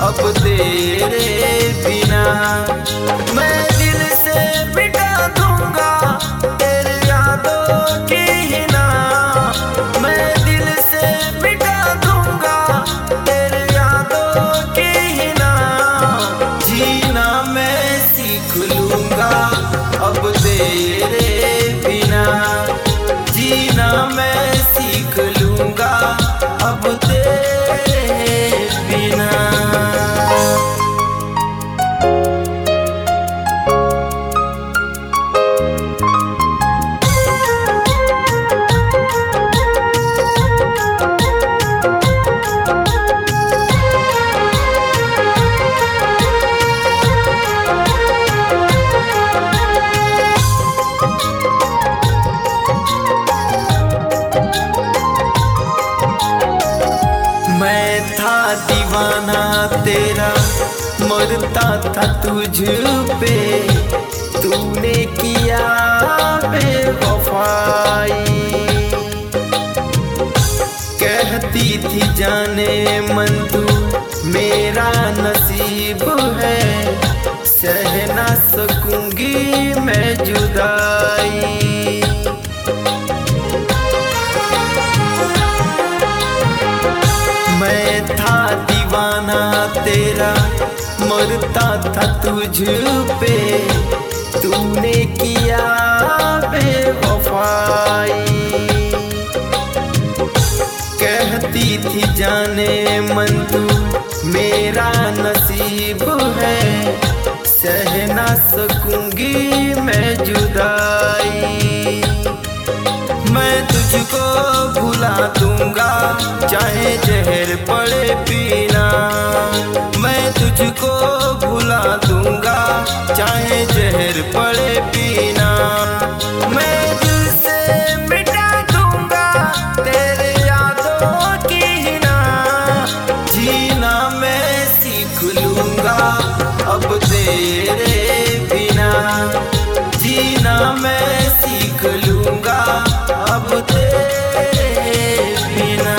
अब तेरे बिना। मैं दिल से मिटा दूंगा तेरी यादों की हिना। मैं दिल से मिटा दूंगा तेरी यादों की हिना। जीना मैं सीख लूंगा अब तेरे बिना। जीना मैं सीख लूंगा अब तेरे बिना। मैं था दीवाना तेरा, मरता था तुझ पे, तूने किया बेवफाई। कहती थी जाने मन तू मेरा नसीब है, सह ना सकूंगी मैं जुदाई। मैं था दीवाना तेरा, मरता था तुझ पे, तूने किया बेवफाई। कहती थी जाने मन तू मेरा नसीब है, सह ना सकूंगी मैं जुदाई। मैं तुझको भुला दूंगा चाहे जहर पड़े पीना। मैं तुझको भुला दूंगा चाहे जहर पड़े पीना। मैं दिल से मिटा दूंगा तेरे यादों की हिना। जीना मैं सीख लूंगा अब तेरे बिना। जीना मैं सीख लूंगा अब तेरे बिना।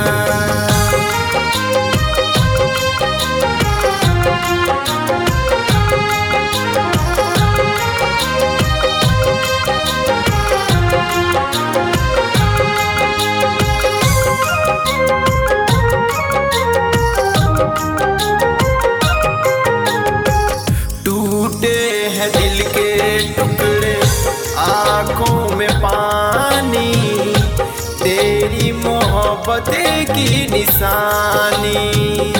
टूटे हैं दिल के टुकड़े, आँखों में पानी, तेरी मोहब्बत की निशानी।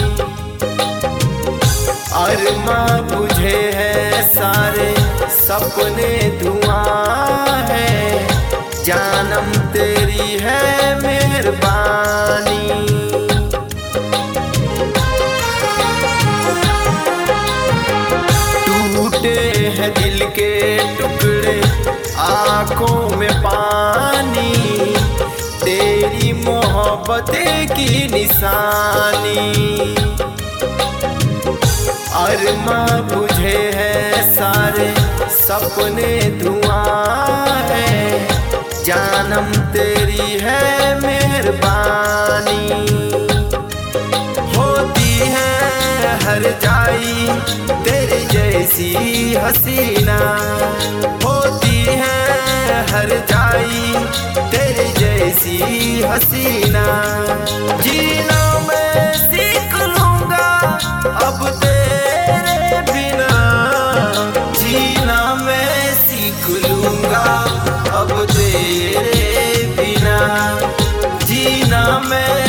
अरमां बुझे हैं सारे, सपने धुआं है, जानम तेरी है मेहरबानी। टूटे हैं दिल के टुकड़े, आँखों में पानी, तेरी मोहब्बत की निशानी। अरमां बुझे हैं सारे, सपने धुआं है, जानम तेरी है मेहरबानी। होती है हर जाई तेरी जैसी हसीना। होती है हर जाई तेरी जैसी हसीना। जीना मैं सीख लूंगा अब तेरे बिना। जीना मैं सीख लूंगा अब तेरे बिना। जीना मैं